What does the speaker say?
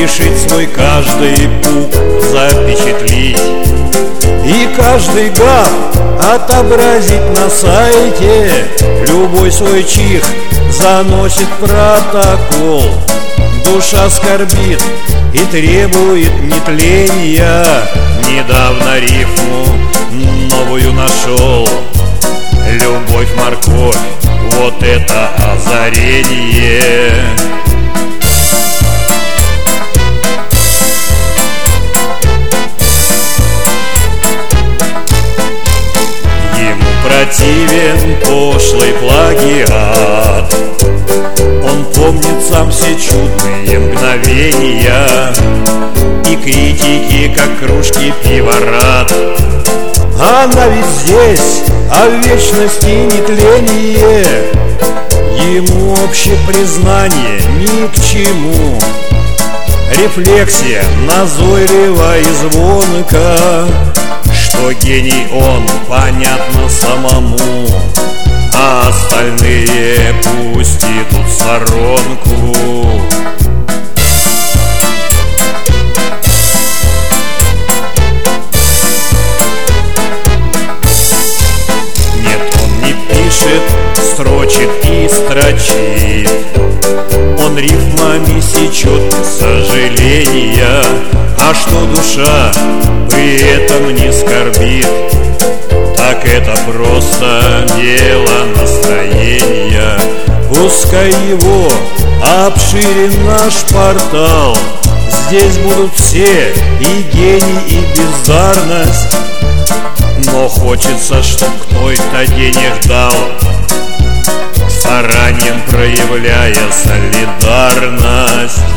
решит свой каждый пук запечатлить и каждый гав отобразить на сайте. Любой свой чих заносит протокол. Душа скорбит и требует нетления. Недавно рифму новую нашел. Любовь, морковь, вот это озарение. Ему противен пошлый плагиат. Он помнит сам все чудные мгновения и критики, как кружки пива-рад. Она ведь здесь, а в вечности нетление. Ему общепризнание ни к чему. Рефлексия назойлива и звонка, что гений он, понятно самому, а остальные пусть идут в сторонку. Строчит и строчит, он рифмами сечет без сожаления. А что душа при этом не скорбит, так это просто дело настроения. Пускай его обширен наш портал, здесь будут все, и гений, и бездарность. Но хочется, чтоб кто-то денег дал, старанием проявляя солидарность.